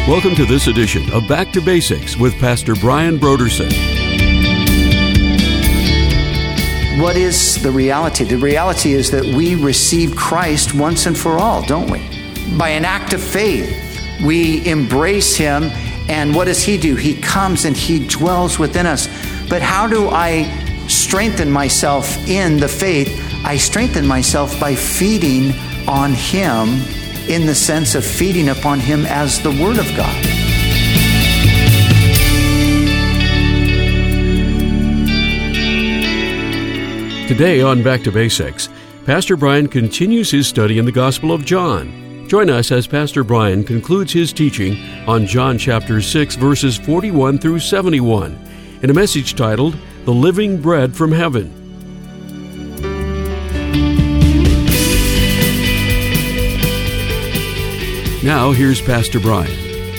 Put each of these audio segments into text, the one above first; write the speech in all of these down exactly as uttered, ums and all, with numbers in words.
Welcome to this edition of Back to Basics with Pastor Brian Brodersen. What is the reality? The reality is that we receive Christ once and for all, don't we? By an act of faith, we embrace Him, and what does He do? He comes and He dwells within us. But how do I strengthen myself in the faith? I strengthen myself by feeding on Him, in the sense of feeding upon Him as the Word of God. Today on Back to Basics, Pastor Brian continues his study in the Gospel of John. Join us as Pastor Brian concludes his teaching on John chapter six, verses forty-one through seventy-one, in a message titled, The Living Bread from Heaven. Now, here's Pastor Brian.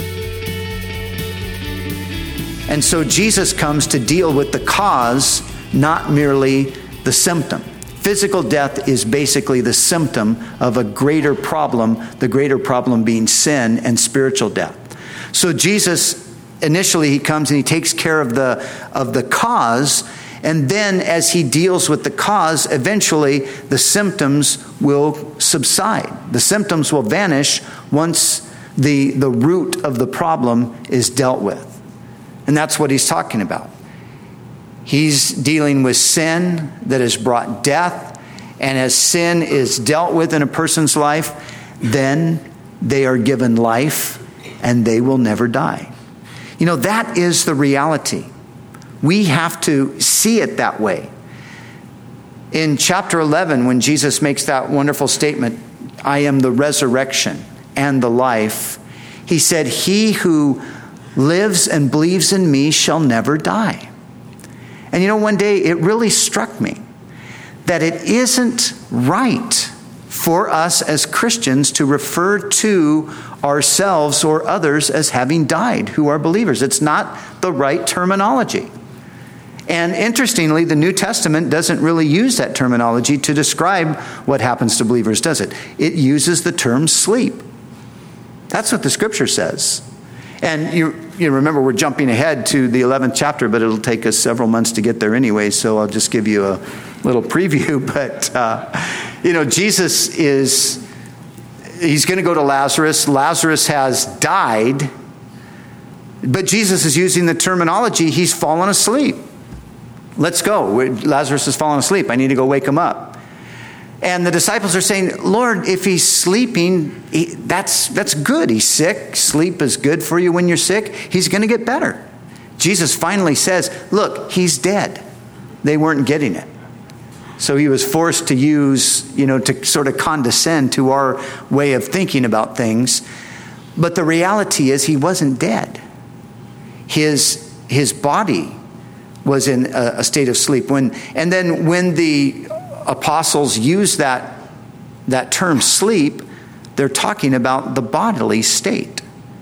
And so Jesus comes to deal with the cause, not merely the symptom. Physical death is basically the symptom of a greater problem, the greater problem being sin and spiritual death. So Jesus, initially he comes and he takes care of the, of the cause, and then as he deals with the cause, eventually the symptoms will subside. The symptoms will vanish once the, the root of the problem is dealt with. And that's what he's talking about. He's dealing with sin that has brought death, and as sin is dealt with in a person's life, then they are given life and they will never die. You know, that is the reality. We have to see it that way. In chapter eleven, when Jesus makes that wonderful statement, I am the resurrection and the life, he said, he who lives and believes in me shall never die. And you know, one day it really struck me that it isn't right for us as Christians to refer to ourselves or others as having died who are believers. It's not the right terminology. And interestingly, the New Testament doesn't really use that terminology to describe what happens to believers, does it? It uses the term sleep. That's what the Scripture says. And you you remember we're jumping ahead to the eleventh chapter, but it'll take us several months to get there anyway, so I'll just give you a little preview. But, uh, you know, Jesus is, he's going to go to Lazarus. Lazarus has died, but Jesus is using the terminology, he's fallen asleep. Let's go. Lazarus has fallen asleep. I need to go wake him up. And the disciples are saying, Lord, if he's sleeping, he, that's that's good. He's sick. Sleep is good for you when you're sick. He's going to get better. Jesus finally says, look, he's dead. They weren't getting it. So he was forced to use, you know, to sort of condescend to our way of thinking about things. But the reality is he wasn't dead. His, his body was in a, a state of sleep. When and then when the apostles use that that term sleep, they're talking about the bodily state.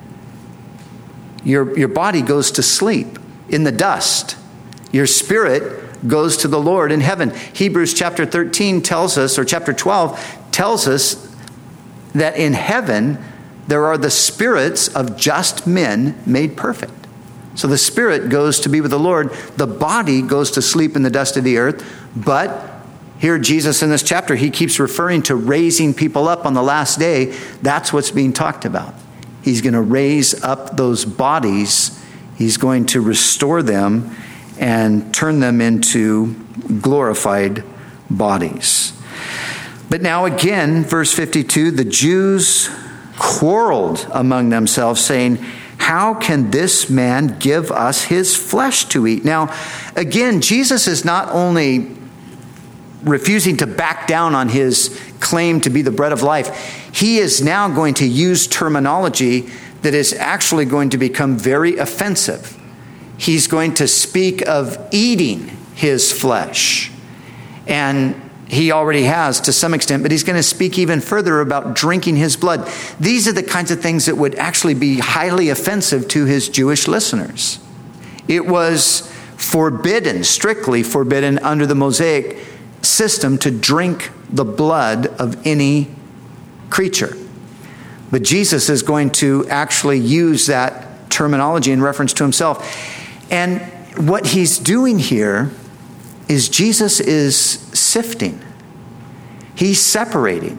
Your your body goes to sleep in the dust. Your spirit goes to the Lord in heaven. Hebrews chapter thirteen tells us, or chapter twelve tells us, that in heaven there are the spirits of just men made perfect. So the spirit goes to be with the Lord. The body goes to sleep in the dust of the earth. But here Jesus in this chapter, he keeps referring to raising people up on the last day. That's what's being talked about. He's going to raise up those bodies. He's going to restore them and turn them into glorified bodies. But now again, verse fifty-two, the Jews quarreled among themselves, saying, how can this man give us his flesh to eat? Now, again, Jesus is not only refusing to back down on his claim to be the bread of life, he is now going to use terminology that is actually going to become very offensive. He's going to speak of eating his flesh. And he already has to some extent, but he's going to speak even further about drinking his blood. These are the kinds of things that would actually be highly offensive to his Jewish listeners. It was forbidden, strictly forbidden under the Mosaic system to drink the blood of any creature. But Jesus is going to actually use that terminology in reference to himself. And what he's doing here is Jesus is sifting. He's separating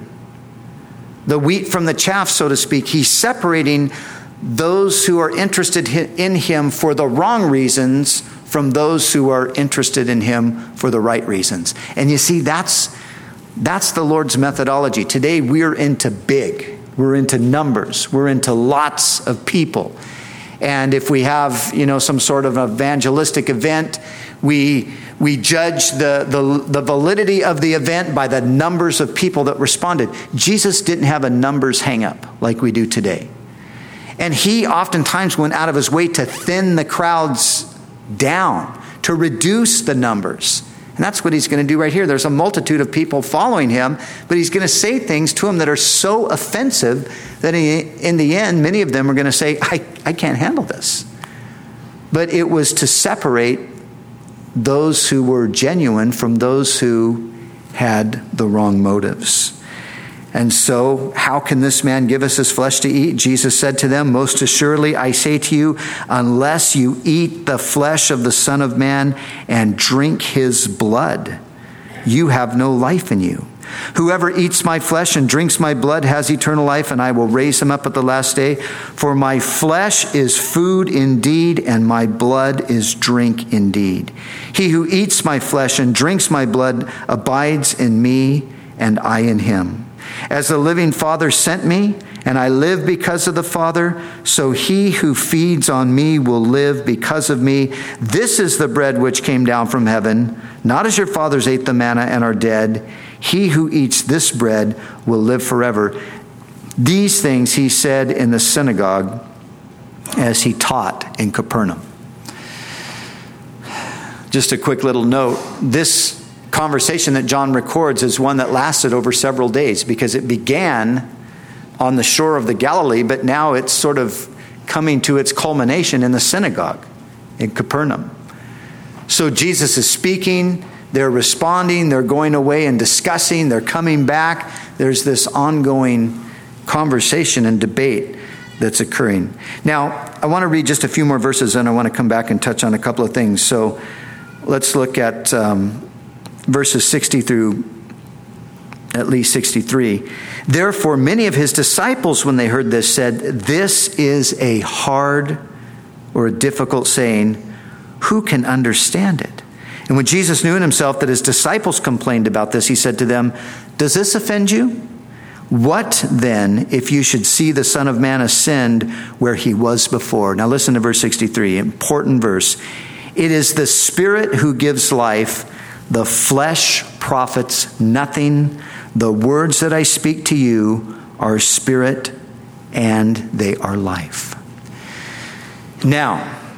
the wheat from the chaff, so to speak. He's separating those who are interested in him for the wrong reasons from those who are interested in him for the right reasons. And you see, that's that's the Lord's methodology. Today we're into big. We're into numbers. We're into lots of people. And if we have, you know, some sort of evangelistic event, we we judge the, the, the validity of the event by the numbers of people that responded. Jesus didn't have a numbers hang up like we do today. And he oftentimes went out of his way to thin the crowds down, to reduce the numbers. And that's what he's going to do right here. There's a multitude of people following him, but he's going to say things to them that are so offensive that he, in the end, many of them are going to say, I, I can't handle this. But it was to separate those who were genuine from those who had the wrong motives. And so, how can this man give us his flesh to eat? Jesus said to them, most assuredly, I say to you, unless you eat the flesh of the Son of Man and drink his blood, you have no life in you. Whoever eats my flesh and drinks my blood has eternal life, and I will raise him up at the last day. For my flesh is food indeed, and my blood is drink indeed. He who eats my flesh and drinks my blood abides in me, and I in him. As the living Father sent me, and I live because of the Father, so he who feeds on me will live because of me. This is the bread which came down from heaven, not as your fathers ate the manna and are dead. He who eats this bread will live forever. These things he said in the synagogue as he taught in Capernaum. Just a quick little note. This conversation that John records is one that lasted over several days, because it began on the shore of the Galilee, but now it's sort of coming to its culmination in the synagogue in Capernaum. So Jesus is speaking, they're responding, they're going away and discussing, they're coming back. There's this ongoing conversation and debate that's occurring. Now, I want to read just a few more verses, and I want to come back and touch on a couple of things. So let's look at um, verses sixty through at least sixty-three. Therefore, many of his disciples, when they heard this, said, this is a hard or a difficult saying. Who can understand it? And when Jesus knew in himself that his disciples complained about this, he said to them, does this offend you? What then if you should see the Son of Man ascend where he was before? Now listen to verse sixty-three, important verse. It is the Spirit who gives life. The flesh profits nothing. The words that I speak to you are spirit and they are life. Now,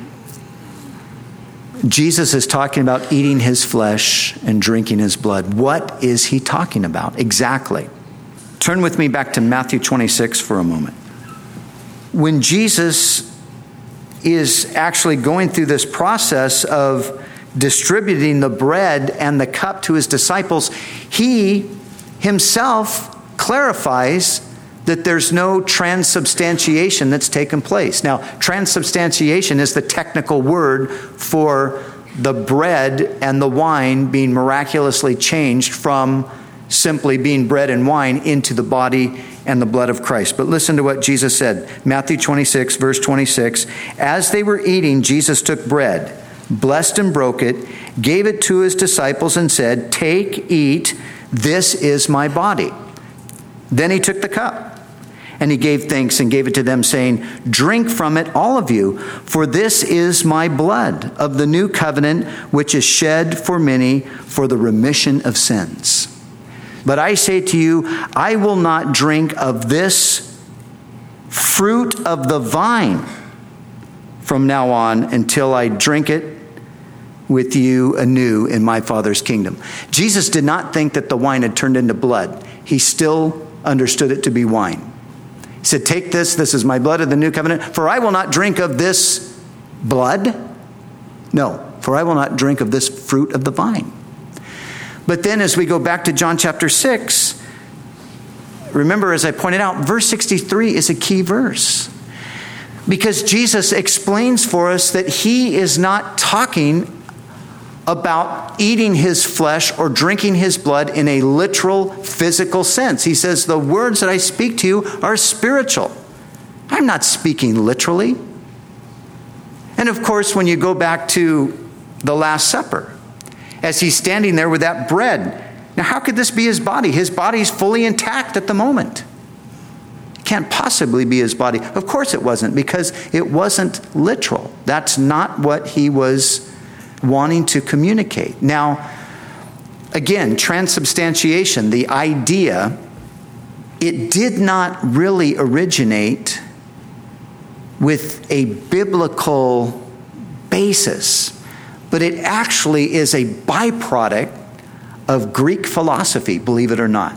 Jesus is talking about eating his flesh and drinking his blood. What is he talking about exactly? Turn with me back to Matthew twenty-six for a moment. When Jesus is actually going through this process of distributing the bread and the cup to his disciples, he himself clarifies that there's no transubstantiation that's taken place. Now, transubstantiation is the technical word for the bread and the wine being miraculously changed from simply being bread and wine into the body and the blood of Christ. But listen to what Jesus said. Matthew twenty-six, verse twenty-six. As they were eating, Jesus took bread, blessed and broke it, gave it to his disciples and said, take, eat, this is my body. Then he took the cup and he gave thanks and gave it to them, saying, drink from it, all of you, for this is my blood of the new covenant, which is shed for many for the remission of sins. But I say to you, I will not drink of this fruit of the vine from now on until I drink it with you anew in my Father's kingdom. Jesus did not think that the wine had turned into blood. He still understood it to be wine. He said, take this, this is my blood of the new covenant, for I will not drink of this blood. No, for I will not drink of this fruit of the vine. But then as we go back to John chapter six, remember, as I pointed out, verse sixty-three is a key verse. Because Jesus explains for us that he is not talking about eating his flesh or drinking his blood in a literal, physical sense. He says, the words that I speak to you are spiritual. I'm not speaking literally. And of course, when you go back to the Last Supper, as he's standing there with that bread, now how could this be his body? His body's fully intact at the moment. It can't possibly be his body. Of course it wasn't, because it wasn't literal. That's not what he was wanting to communicate. Now, again, transubstantiation, the idea, it did not really originate with a biblical basis, but it actually is a byproduct of Greek philosophy, believe it or not.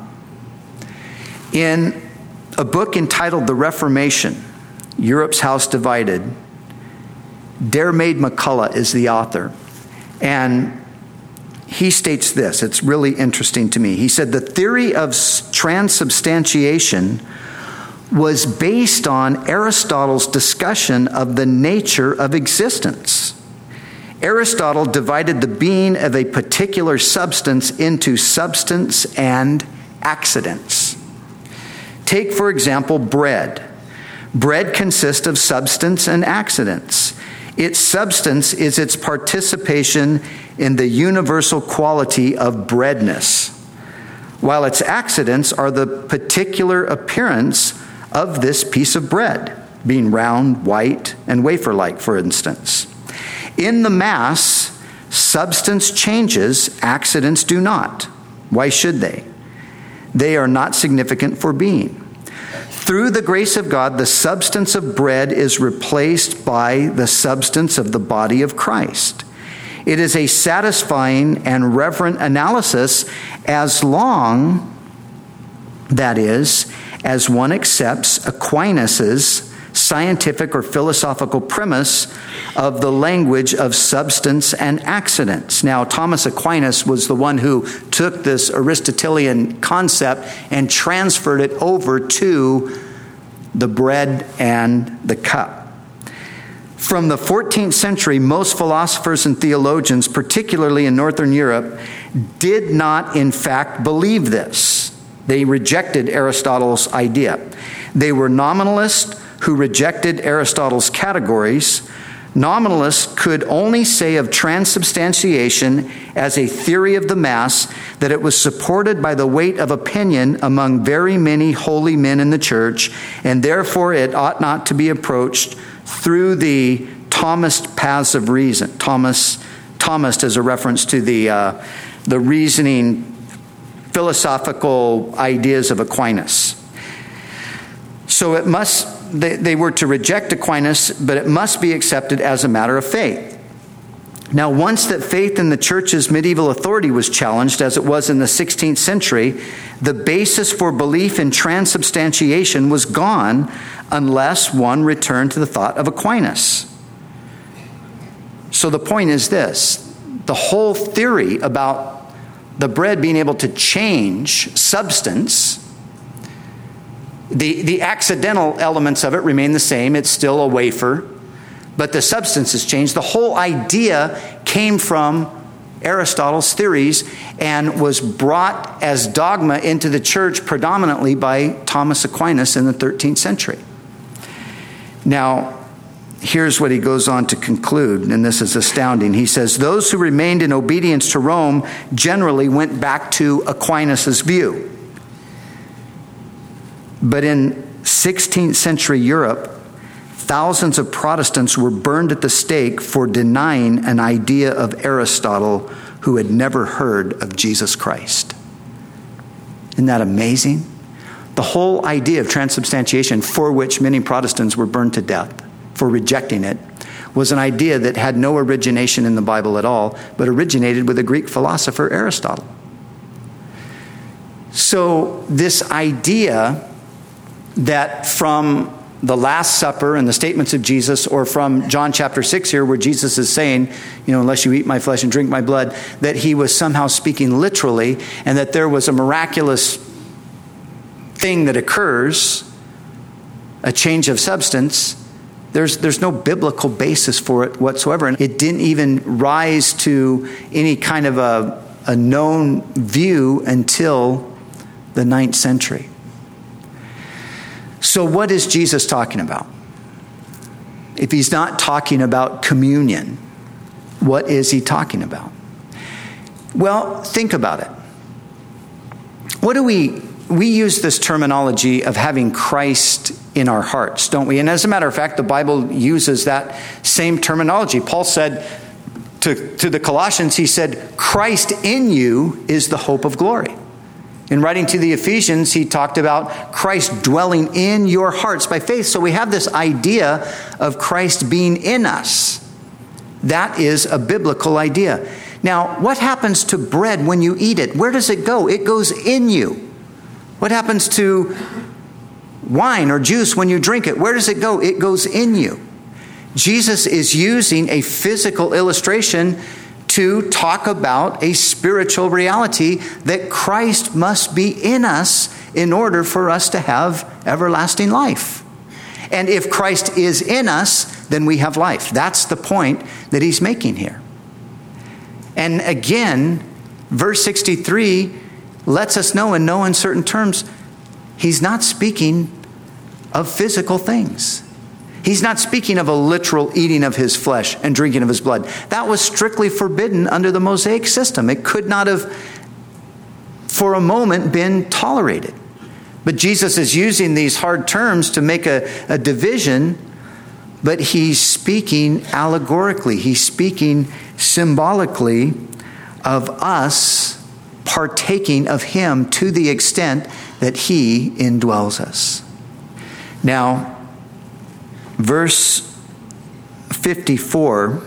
In a book entitled The Reformation, Europe's House Divided, Diarmaid MacCulloch is the author. And he states this, it's really interesting to me. He said, the theory of transubstantiation was based on Aristotle's discussion of the nature of existence. Aristotle divided the being of a particular substance into substance and accidents. Take, for example, bread. Bread consists of substance and accidents. Its substance is its participation in the universal quality of breadness, while its accidents are the particular appearance of this piece of bread, being round, white, and wafer-like, for instance. In the Mass, substance changes, accidents do not. Why should they? They are not significant for being. Through the grace of God, the substance of bread is replaced by the substance of the body of Christ. It is a satisfying and reverent analysis as long, that is, as one accepts Aquinas' scientific or philosophical premise of the language of substance and accidents. Now, Thomas Aquinas was the one who took this Aristotelian concept and transferred it over to the bread and the cup. From the fourteenth century, most philosophers and theologians, particularly in Northern Europe, did not in fact believe this. They rejected Aristotle's idea. They were nominalists who rejected Aristotle's categories. Nominalists could only say of transubstantiation as a theory of the Mass that it was supported by the weight of opinion among very many holy men in the church, and therefore it ought not to be approached through the Thomist paths of reason. Thomas, Thomist is a reference to the uh, the reasoning, philosophical ideas of Aquinas. So it must. They, they were to reject Aquinas, but it must be accepted as a matter of faith. Now, once that faith in the church's medieval authority was challenged, as it was in the sixteenth century, the basis for belief in transubstantiation was gone unless one returned to the thought of Aquinas. So the point is this: the whole theory about the bread being able to change substance, The, the accidental elements of it remain the same. It's still a wafer, but the substance has changed. The whole idea came from Aristotle's theories and was brought as dogma into the church predominantly by Thomas Aquinas in the thirteenth century. Now, here's what he goes on to conclude, and this is astounding. He says, those who remained in obedience to Rome generally went back to Aquinas' view. But in sixteenth century Europe, thousands of Protestants were burned at the stake for denying an idea of Aristotle who had never heard of Jesus Christ. Isn't that amazing? The whole idea of transubstantiation, for which many Protestants were burned to death for rejecting it, was an idea that had no origination in the Bible at all, but originated with the Greek philosopher Aristotle. So this idea that from the Last Supper and the statements of Jesus, or from John chapter six here, where Jesus is saying, you know, unless you eat my flesh and drink my blood, that he was somehow speaking literally, and that there was a miraculous thing that occurs, a change of substance, there's, there's no biblical basis for it whatsoever. And it didn't even rise to any kind of a, a known view until the ninth century. So what is Jesus talking about? If he's not talking about communion, what is he talking about? Well, think about it. What do we, we use this terminology of having Christ in our hearts, don't we? And as a matter of fact, the Bible uses that same terminology. Paul said to, to the Colossians, he said, Christ in you is the hope of glory. In writing to the Ephesians, he talked about Christ dwelling in your hearts by faith. So we have this idea of Christ being in us. That is a biblical idea. Now, what happens to bread when you eat it? Where does it go? It goes in you. What happens to wine or juice when you drink it? Where does it go? It goes in you. Jesus is using a physical illustration to talk about a spiritual reality that Christ must be in us in order for us to have everlasting life. And if Christ is in us, then we have life. That's the point that he's making here. And again, verse sixty-three lets us know in no uncertain terms, he's not speaking of physical things. He's not speaking of a literal eating of his flesh and drinking of his blood. That was strictly forbidden under the Mosaic system. It could not have, for a moment, been tolerated. But Jesus is using these hard terms to make a, a division, but he's speaking allegorically. He's speaking symbolically of us partaking of him to the extent that he indwells us. Now, verse fifty-four,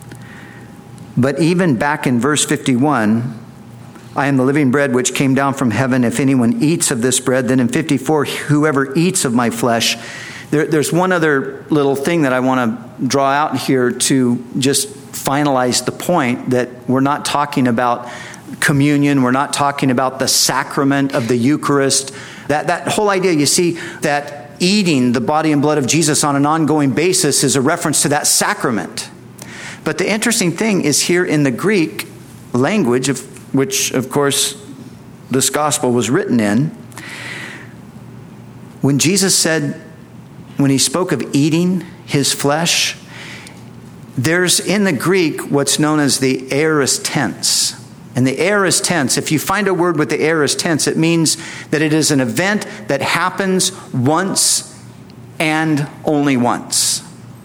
but even back in verse fifty-one, I am the living bread which came down from heaven. If anyone eats of this bread, then in fifty-four, whoever eats of my flesh. There, there's one other little thing that I want to draw out here to just finalize the point that we're not talking about communion. We're not talking about the sacrament of the Eucharist. That, that whole idea, you see, that eating the body and blood of Jesus on an ongoing basis is a reference to that sacrament. But the interesting thing is here in the Greek language, of which, of course, this gospel was written in, when Jesus said, when he spoke of eating his flesh, there's in the Greek what's known as the aorist tense. And the aorist tense, if you find a word with the aorist tense, it means that it is an event that happens once and only once.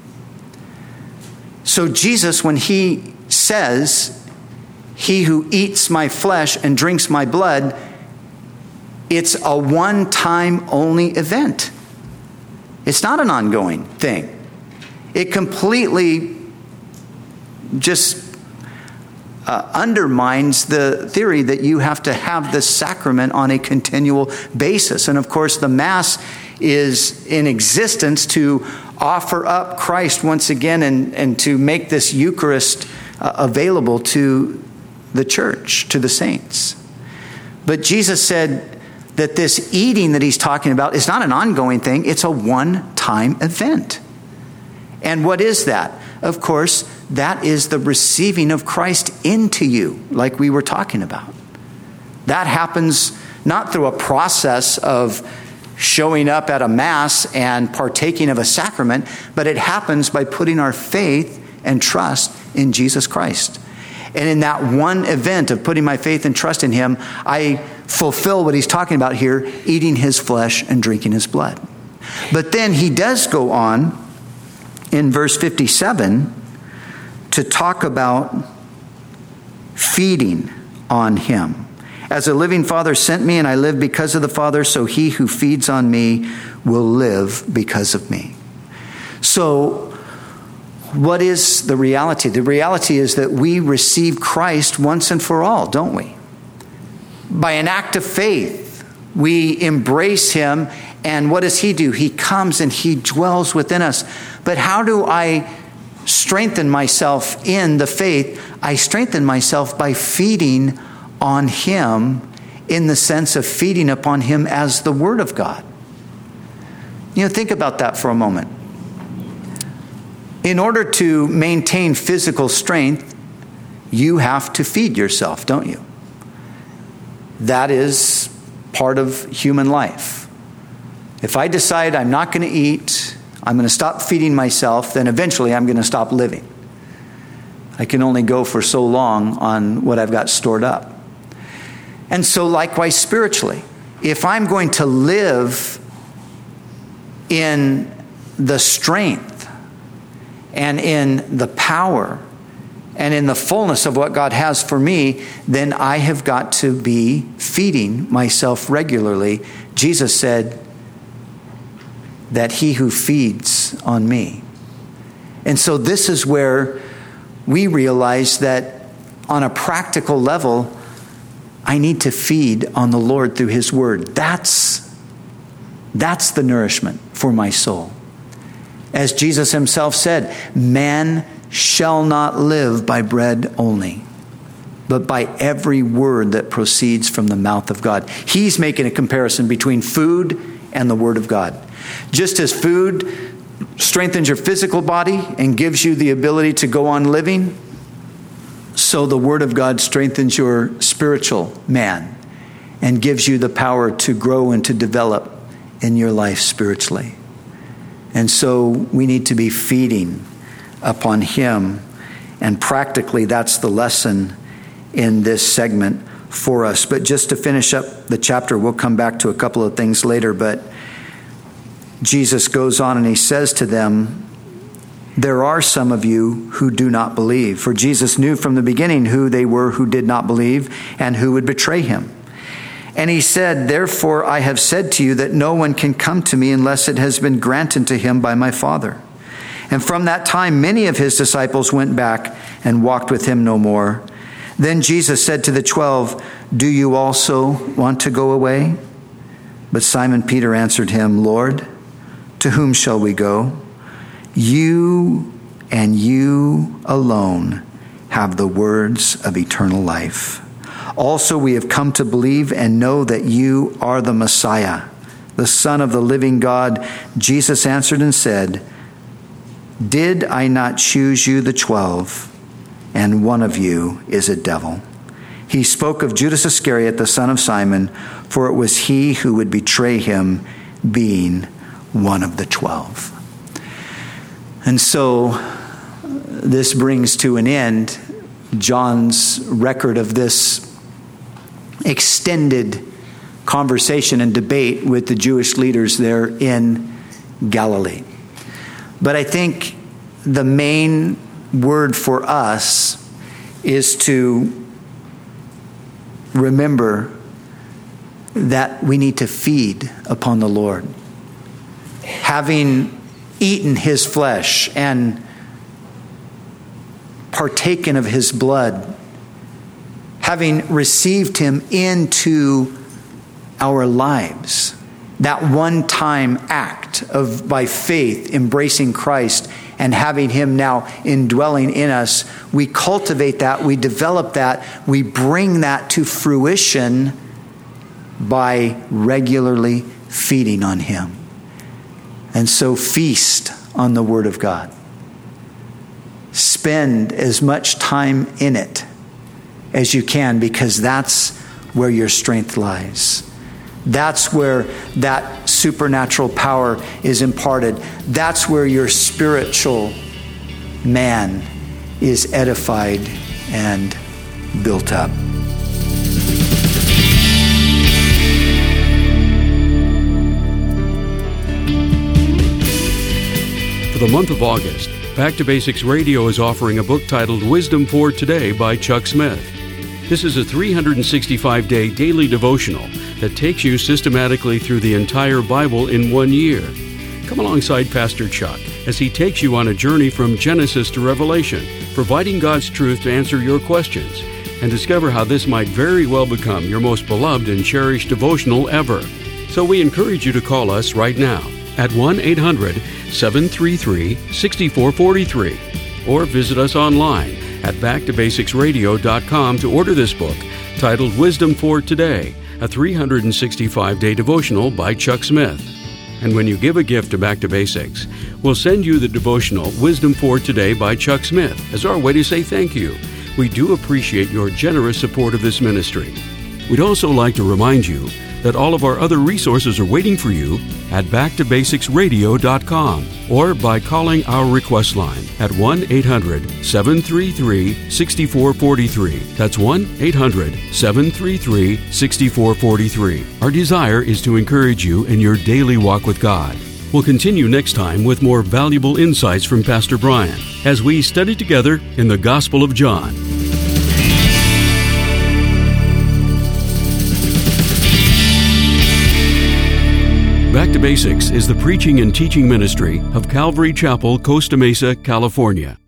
So Jesus, when he says, he who eats my flesh and drinks my blood, it's a one-time only event. It's not an ongoing thing. It completely just Uh, undermines the theory that you have to have this sacrament on a continual basis. And of course, the Mass is in existence to offer up Christ once again and, and to make this Eucharist uh, available to the church, to the saints. But Jesus said that this eating that he's talking about is not an ongoing thing. It's a one-time event. And what is that? Of course, that is the receiving of Christ into you, like we were talking about. That happens not through a process of showing up at a Mass and partaking of a sacrament, but it happens by putting our faith and trust in Jesus Christ. And in that one event of putting my faith and trust in him, I fulfill what he's talking about here, eating his flesh and drinking his blood. But then he does go on in verse fifty-seven to talk about feeding on him. As a living Father sent me, and I live because of the Father, so he who feeds on me will live because of me. So, what is the reality? The reality is that we receive Christ once and for all, don't we? By an act of faith, we embrace him, and what does he do? He comes and he dwells within us. But how do I strengthen myself in the faith? I strengthen myself by feeding on him in the sense of feeding upon him as the Word of God. You know, think about that for a moment. In order to maintain physical strength, you have to feed yourself, don't you? That is part of human life. If I decide I'm not going to eat, I'm going to stop feeding myself, then eventually I'm going to stop living. I can only go for so long on what I've got stored up. And so likewise spiritually, if I'm going to live in the strength and in the power and in the fullness of what God has for me, then I have got to be feeding myself regularly. Jesus said that he who feeds on me. And so this is where we realize that on a practical level, I need to feed on the Lord through his word. That's, that's the nourishment for my soul. As Jesus himself said, man shall not live by bread only, but by every word that proceeds from the mouth of God. He's making a comparison between food and the word of God. Just as food strengthens your physical body and gives you the ability to go on living, so the Word of God strengthens your spiritual man and gives you the power to grow and to develop in your life spiritually. And so we need to be feeding upon him. And practically that's the lesson in this segment for us. But just to finish up the chapter, we'll come back to a couple of things later, but Jesus goes on and he says to them, there are some of you who do not believe. For Jesus knew from the beginning who they were who did not believe and who would betray him. And he said, therefore I have said to you that no one can come to me unless it has been granted to him by my Father. And from that time many of his disciples went back and walked with him no more. Then Jesus said to the twelve, do you also want to go away? But Simon Peter answered him, Lord, to whom shall we go? You and you alone have the words of eternal life. Also, we have come to believe and know that you are the Messiah, the Son of the living God. Jesus answered and said, did I not choose you, the twelve, and one of you is a devil? He spoke of Judas Iscariot, the son of Simon, for it was he who would betray him, being one of the twelve. And so this brings to an end John's record of this extended conversation and debate with the Jewish leaders there in Galilee. But I think the main word for us is to remember that we need to feed upon the Lord. Having eaten his flesh and partaken of his blood, having received him into our lives, that one-time act of, by faith, embracing Christ and having him now indwelling in us, we cultivate that, we develop that, we bring that to fruition by regularly feeding on him. And so feast on the Word of God. Spend as much time in it as you can, because that's where your strength lies. That's where that supernatural power is imparted. That's where your spiritual man is edified and built up. For the month of August, Back to Basics Radio is offering a book titled Wisdom for Today by Chuck Smith. This is a three hundred sixty-five day daily devotional that takes you systematically through the entire Bible in one year. Come alongside Pastor Chuck as he takes you on a journey from Genesis to Revelation, providing God's truth to answer your questions, and discover how this might very well become your most beloved and cherished devotional ever. So we encourage you to call us right now at one eight hundred, seven three three, six four four three or visit us online at back to basics radio dot com to order this book titled Wisdom for Today a three hundred sixty-five day devotional by Chuck Smith. And when you give a gift to Back to Basics, we'll send you the devotional Wisdom for Today by Chuck Smith as our way to say thank you. We do appreciate your generous support of this ministry. We'd also like to remind you that all of our other resources are waiting for you at back to basics radio dot com or by calling our request line at one eight hundred seven three three six four four three. That's one eight hundred seven three three six four four three. Our desire is to encourage you in your daily walk with God. We'll continue next time with more valuable insights from Pastor Brian as we study together in the Gospel of John. Back to Basics is the preaching and teaching ministry of Calvary Chapel, Costa Mesa, California.